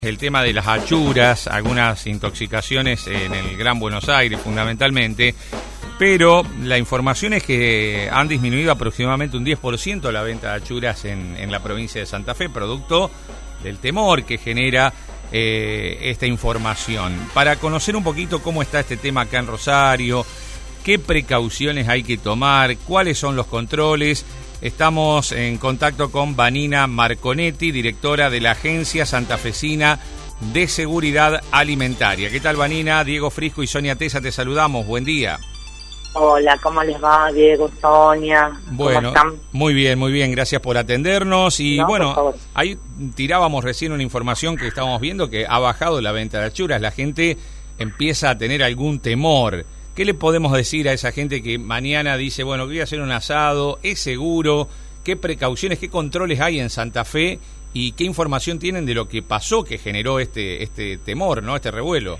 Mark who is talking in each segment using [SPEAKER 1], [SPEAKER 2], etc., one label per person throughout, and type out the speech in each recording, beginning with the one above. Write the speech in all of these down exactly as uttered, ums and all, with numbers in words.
[SPEAKER 1] El tema de las achuras, algunas intoxicaciones en el Gran Buenos Aires fundamentalmente, pero la información es que han disminuido aproximadamente un diez por ciento la venta de achuras en, en la provincia de Santa Fe, producto del temor que genera eh, esta información. Para conocer un poquito cómo está este tema acá en Rosario, qué precauciones hay que tomar, cuáles son los controles, estamos en contacto con Vanina Marconetti, directora de la Agencia Santafesina de Seguridad Alimentaria. ¿Qué tal, Vanina? Diego Frisco y Sonia Tesa, te saludamos. Buen día.
[SPEAKER 2] Hola, ¿cómo les va, Diego, Sonia?
[SPEAKER 1] Bueno,
[SPEAKER 2] están?
[SPEAKER 1] Muy bien, muy bien. Gracias por atendernos. Y
[SPEAKER 2] no,
[SPEAKER 1] bueno, ahí tirábamos recién una información que estábamos viendo que ha bajado la venta de achuras. La gente empieza a tener algún temor. ¿Qué le podemos decir a esa gente que mañana dice, bueno, voy a hacer un asado, es seguro? ¿Qué precauciones, qué controles hay en Santa Fe y qué información tienen de lo que pasó que generó este este temor, ¿no? Este revuelo.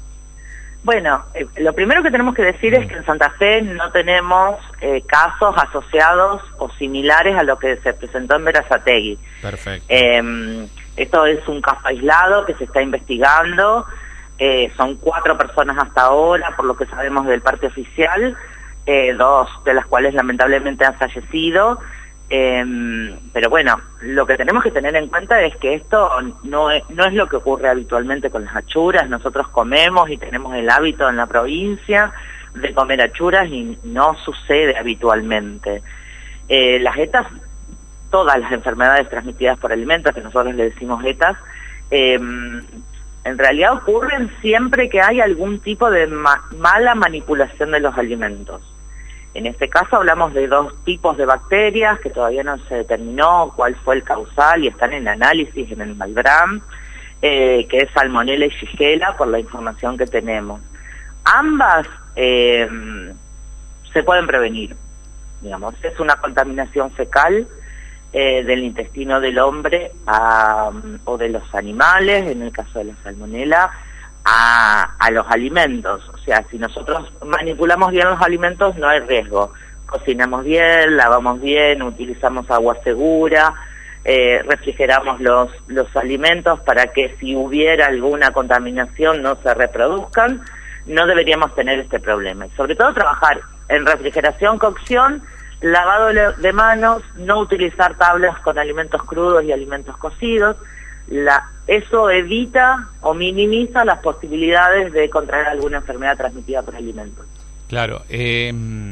[SPEAKER 2] Bueno, eh, lo primero que tenemos que decir mm. es que en Santa Fe no tenemos eh, casos asociados o similares a lo que se presentó en Berazategui.
[SPEAKER 1] Perfecto.
[SPEAKER 2] Eh, esto es un caso aislado que se está investigando. Eh, son cuatro personas hasta ahora, por lo que sabemos del parte oficial, eh, dos de las cuales lamentablemente han fallecido. Eh, pero bueno, lo que tenemos que tener en cuenta es que esto no es, no es lo que ocurre habitualmente con las achuras. Nosotros comemos y tenemos el hábito en la provincia de comer achuras y no sucede habitualmente. Eh, las ETAs, todas las enfermedades transmitidas por alimentos, que nosotros le decimos ETAs, eh, en realidad ocurren siempre que hay algún tipo de ma mala manipulación de los alimentos. En este caso hablamos de dos tipos de bacterias que todavía no se determinó cuál fue el causal y están en análisis en el Malbrán, eh, que es Salmonella y Shigella, por la información que tenemos. Ambas eh, se pueden prevenir, digamos, es una contaminación fecal Eh, del intestino del hombre a, o de los animales, en el caso de la salmonela, a, a los alimentos. O sea, si nosotros manipulamos bien los alimentos no hay riesgo. Cocinamos bien, lavamos bien, utilizamos agua segura, eh, refrigeramos los, los alimentos para que si hubiera alguna contaminación no se reproduzcan, no deberíamos tener este problema. Y sobre todo trabajar en refrigeración, cocción, lavado de manos, no utilizar tablas con alimentos crudos y alimentos cocidos. La, eso evita o minimiza las posibilidades de contraer alguna enfermedad transmitida por alimentos.
[SPEAKER 1] Claro, eh,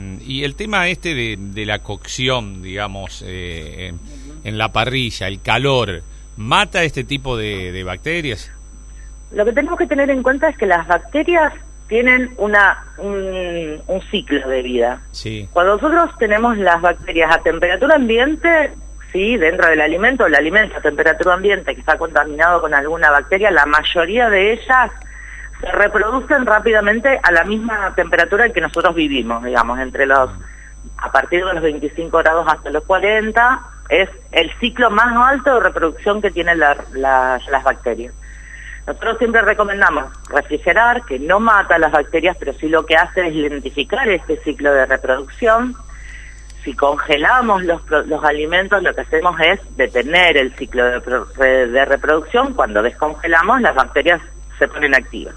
[SPEAKER 1] y el tema este de, de la cocción, digamos, eh, en, en la parrilla, el calor, ¿mata este tipo de, de bacterias?
[SPEAKER 2] Lo que tenemos que tener en cuenta es que las bacterias tienen una un, un ciclo de vida.
[SPEAKER 1] Sí.
[SPEAKER 2] Cuando nosotros tenemos las bacterias a temperatura ambiente, sí, dentro del alimento, el alimento a temperatura ambiente que está contaminado con alguna bacteria, la mayoría de ellas se reproducen rápidamente a la misma temperatura en que nosotros vivimos, digamos, entre los, a partir de los veinticinco grados hasta los cuarenta, es el ciclo más alto de reproducción que tienen la, la, las bacterias. Nosotros siempre recomendamos refrigerar, que no mata las bacterias, pero sí lo que hace es identificar este ciclo de reproducción. Si congelamos los, los alimentos, lo que hacemos es detener el ciclo de, de reproducción. Cuando descongelamos, las bacterias se ponen activas.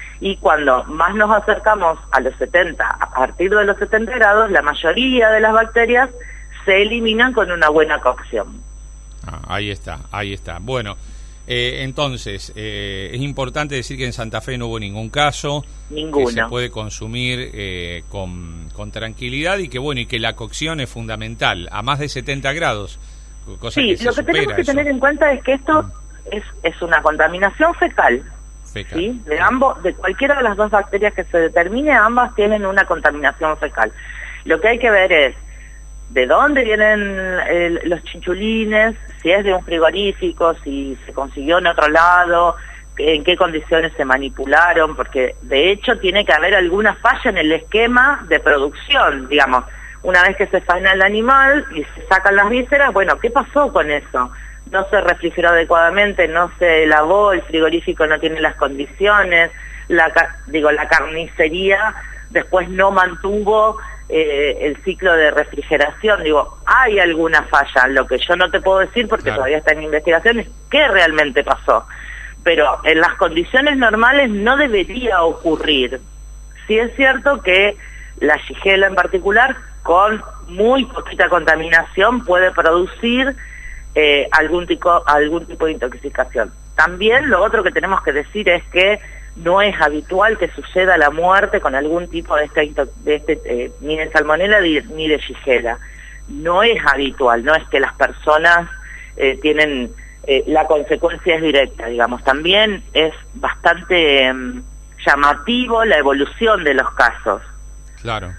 [SPEAKER 2] Y cuando más nos acercamos a los setenta, a partir de los setenta grados, la mayoría de las bacterias se eliminan con una buena cocción.
[SPEAKER 1] Ah, ahí está, ahí está. Bueno. Eh, entonces, eh, es importante decir que en Santa Fe no hubo ningún caso,
[SPEAKER 2] Ninguno.
[SPEAKER 1] que se puede consumir eh, con, con tranquilidad y que bueno y que la cocción es fundamental, a más de setenta grados, cosa
[SPEAKER 2] sí,
[SPEAKER 1] que se
[SPEAKER 2] lo que tenemos que
[SPEAKER 1] eso.
[SPEAKER 2] tener en cuenta es que esto mm. es, es una contaminación fecal,
[SPEAKER 1] fecal.
[SPEAKER 2] ¿sí? De ambos, de cualquiera de las dos bacterias que se determine, ambas tienen una contaminación fecal. Lo que hay que ver es de dónde vienen eh, los chinchulines, si es de un frigorífico, si se consiguió en otro lado, en qué condiciones se manipularon, porque de hecho tiene que haber alguna falla en el esquema de producción, digamos, una vez que se faena el animal y se sacan las vísceras, bueno, ¿qué pasó con eso? No se refrigeró adecuadamente, no se lavó, el frigorífico no tiene las condiciones, la digo, la carnicería después no mantuvo eh, el ciclo de refrigeración. Digo, hay alguna falla. Lo que yo no te puedo decir, porque claro, todavía está en investigación, es qué realmente pasó. pero en las condiciones normales no debería ocurrir. Sí es cierto que la Shigella en particular, con muy poquita contaminación, puede producir eh, algún tipo, algún tipo de intoxicación. También lo otro que tenemos que decir es que no es habitual que suceda la muerte con algún tipo de este, de este eh, ni de salmonela ni de Shigella. No es habitual, no es que las personas eh, tienen, eh, la consecuencia es directa, digamos. También es bastante eh, llamativo la evolución de los casos.
[SPEAKER 1] Claro.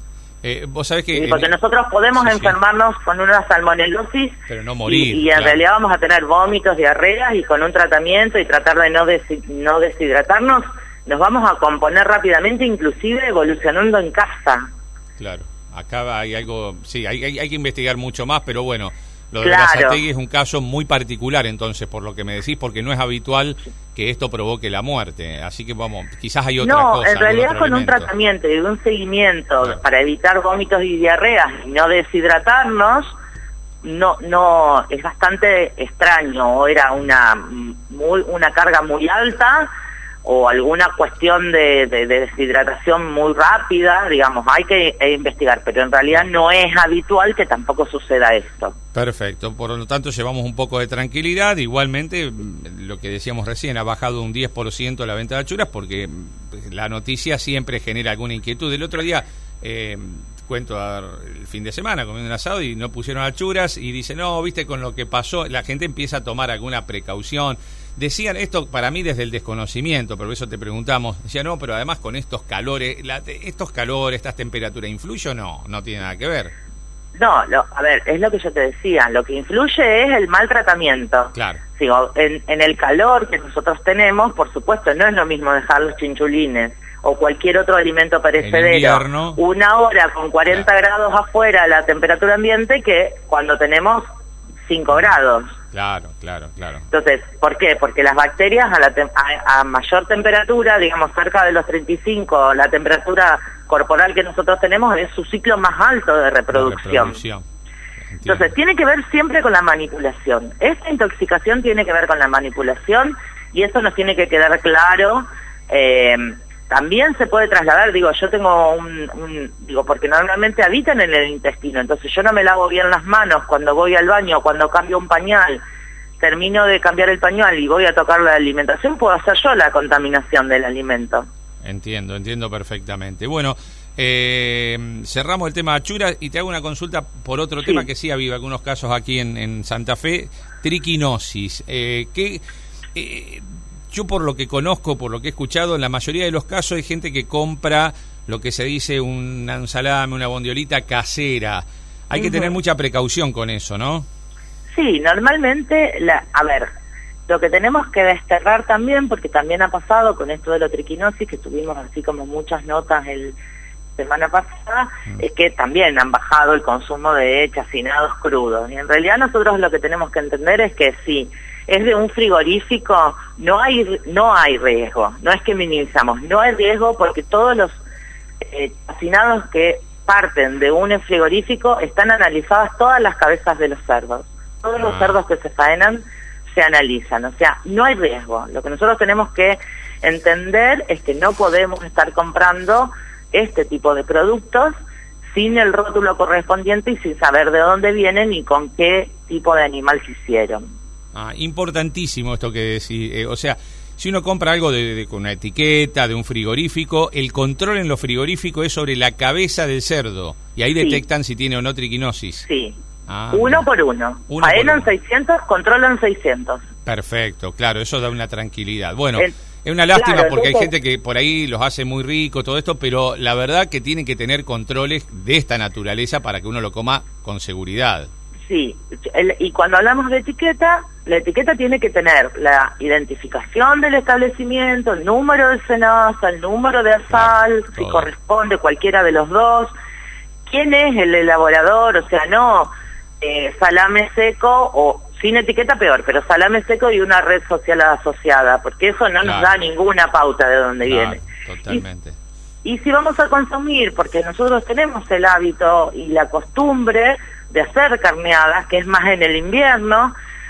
[SPEAKER 1] Eh, vos sabés que...
[SPEAKER 2] Sí, porque en... nosotros podemos sí, enfermarnos sí. con una salmonelosis,
[SPEAKER 1] pero no morir,
[SPEAKER 2] y, y en
[SPEAKER 1] claro.
[SPEAKER 2] realidad vamos a tener vómitos, diarreas, y con un tratamiento y tratar de no, des, no deshidratarnos, nos vamos a componer rápidamente, inclusive evolucionando en casa.
[SPEAKER 1] Claro, acá hay algo, sí, hay, hay, hay que investigar mucho más, pero bueno, lo de
[SPEAKER 2] claro.
[SPEAKER 1] Berazategui es un caso muy particular entonces, por lo que me decís, porque no es habitual que esto provoque la muerte, así que vamos, quizás hay otra
[SPEAKER 2] no,
[SPEAKER 1] cosa.
[SPEAKER 2] No, en realidad con
[SPEAKER 1] elemento.
[SPEAKER 2] un tratamiento y un seguimiento
[SPEAKER 1] claro.
[SPEAKER 2] para evitar vómitos y diarreas y no deshidratarnos, no, no, es bastante extraño, o era una, muy, una carga muy alta, o alguna cuestión de, de, de deshidratación muy rápida, digamos, hay que eh, investigar, pero en realidad no es habitual que tampoco suceda esto.
[SPEAKER 1] Perfecto, por lo tanto llevamos un poco de tranquilidad. Igualmente, lo que decíamos recién, ha bajado un diez por ciento la venta de achuras, porque la noticia siempre genera alguna inquietud. El otro día, eh, cuento el fin de semana comiendo un asado y no pusieron achuras, y dice, no, viste, con lo que pasó, la gente empieza a tomar alguna precaución. Decían esto para mí desde el desconocimiento, por eso te preguntamos. Decían, no, pero además con estos calores, la, estos calores, estas temperaturas, ¿influye o no? No tiene nada que ver.
[SPEAKER 2] No, lo, a ver, es lo que yo te decía, lo que influye es el mal tratamiento.
[SPEAKER 1] Claro.
[SPEAKER 2] Digo, en, en el calor que nosotros tenemos, por supuesto, no es lo mismo dejar los chinchulines o cualquier otro alimento perecedero
[SPEAKER 1] invierno,
[SPEAKER 2] una hora con cuarenta claro. grados afuera la temperatura ambiente que cuando tenemos cinco grados.
[SPEAKER 1] Claro, claro, claro.
[SPEAKER 2] Entonces, ¿por qué? Porque las bacterias a, la tem a, a mayor temperatura, digamos cerca de los treinta y cinco, la temperatura corporal que nosotros tenemos es su ciclo más alto de reproducción. reproducción. Entonces, tiene que ver siempre con la manipulación. Esta intoxicación tiene que ver con la manipulación y eso nos tiene que quedar claro. Eh, también se puede trasladar, digo, yo tengo un, un, digo, porque normalmente habitan en el intestino, entonces yo no me lavo bien las manos cuando voy al baño, cuando cambio un pañal, termino de cambiar el pañal y voy a tocar la alimentación, puedo hacer yo la contaminación del alimento.
[SPEAKER 1] Entiendo, entiendo perfectamente. Bueno, eh, cerramos el tema de achuras y te hago una consulta por otro sí. tema que sí ha habido algunos casos aquí en, en Santa Fe, triquinosis. Eh, ¿qué, eh, yo por lo que conozco, por lo que he escuchado, en la mayoría de los casos hay gente que compra lo que se dice una, un salame, una bondiolita casera. Hay uh-huh. que tener mucha precaución con eso, ¿no?
[SPEAKER 2] Sí, normalmente, la, a ver, lo que tenemos que desterrar también, porque también ha pasado con esto de la triquinosis, que tuvimos así como muchas notas el semana pasada, uh-huh. es que también han bajado el consumo de chacinados crudos. Y en realidad nosotros lo que tenemos que entender es que sí, es de un frigorífico, no hay no hay riesgo, no es que minimizamos, no hay riesgo porque todos los eh, hacinados que parten de un frigorífico están analizadas todas las cabezas de los cerdos, todos ah. los cerdos que se faenan se analizan, o sea, no hay riesgo. Lo que nosotros tenemos que entender es que no podemos estar comprando este tipo de productos sin el rótulo correspondiente y sin saber de dónde vienen y con qué tipo de animal se hicieron.
[SPEAKER 1] Ah, importantísimo esto que decís, eh, o sea, si uno compra algo de, de, con una etiqueta, de un frigorífico, el control en lo frigorífico es sobre la cabeza del cerdo, y ahí sí. detectan si tiene o no triquinosis.
[SPEAKER 2] Sí, ah, uno bien. por uno, uno faenan seiscientos, controlan seiscientos.
[SPEAKER 1] Perfecto, claro, eso da una tranquilidad. Bueno, el, es una lástima claro, porque entonces, hay gente que por ahí los hace muy rico, todo esto, pero la verdad que tienen que tener controles de esta naturaleza para que uno lo coma con seguridad.
[SPEAKER 2] Sí, el, y cuando hablamos de etiqueta, la etiqueta tiene que tener la identificación del establecimiento, el número de cenaza, el número de asal, claro, si todo. corresponde cualquiera de los dos, quién es el elaborador, o sea, no eh, salame seco o sin etiqueta peor, pero salame seco y una red social asociada, porque eso no claro. nos da ninguna pauta de dónde claro, viene.
[SPEAKER 1] Totalmente.
[SPEAKER 2] Y, y si vamos a consumir, porque nosotros tenemos el hábito y la costumbre de hacer carneadas, que es más en el invierno,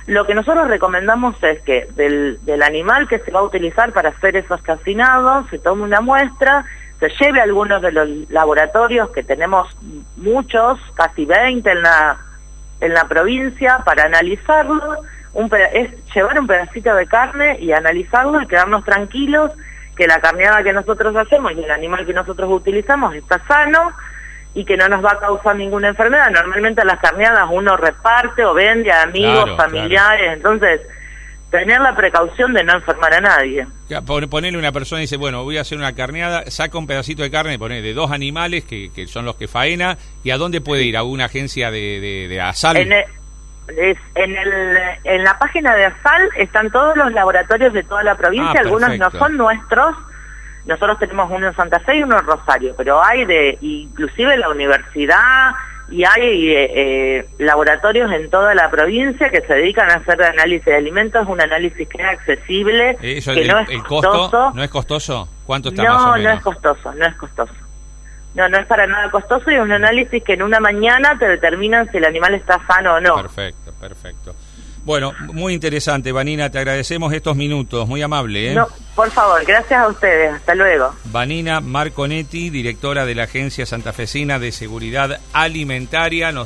[SPEAKER 2] Lo que nosotros recomendamos es que del, del animal que se va a utilizar para hacer esos calcinados, se tome una muestra, se lleve a algunos de los laboratorios, que tenemos muchos, casi veinte en la, en la provincia, para analizarlo. Un es llevar un pedacito de carne y analizarlo y quedarnos tranquilos que la carneada que nosotros hacemos y el animal que nosotros utilizamos está sano y que no nos va a causar ninguna enfermedad. Normalmente las carneadas uno reparte o vende a amigos, claro, familiares, claro. Entonces tener la precaución de no enfermar a nadie.
[SPEAKER 1] Ponerle una persona y dice, bueno, voy a hacer una carneada, saca un pedacito de carne, pone de dos animales que, que son los que faena, ¿y a dónde puede ir? ¿A una agencia de, de, de ASAL?
[SPEAKER 2] En el, es, en, el, en la página de ASAL están todos los laboratorios de toda la provincia, ah, algunos no son nuestros. Nosotros tenemos uno en Santa Fe y uno en Rosario, pero hay de, inclusive la universidad, y hay eh, eh, laboratorios en toda la provincia que se dedican a hacer análisis de alimentos, un análisis que es accesible,
[SPEAKER 1] Eso,
[SPEAKER 2] que
[SPEAKER 1] el,
[SPEAKER 2] no es
[SPEAKER 1] el
[SPEAKER 2] costoso.
[SPEAKER 1] Costo, ¿no es costoso? ¿Cuánto está
[SPEAKER 2] no,
[SPEAKER 1] más o menos?
[SPEAKER 2] No, es costoso, no es costoso. No, no es para nada costoso, y es un análisis que en una mañana te determinan si el animal está sano o no.
[SPEAKER 1] Perfecto, perfecto. Bueno, muy interesante, Vanina, te agradecemos estos minutos, muy amable, ¿eh?
[SPEAKER 2] No, por favor, gracias a ustedes, hasta luego.
[SPEAKER 1] Vanina Marconetti, directora de la Agencia Santafesina de Seguridad Alimentaria. Nos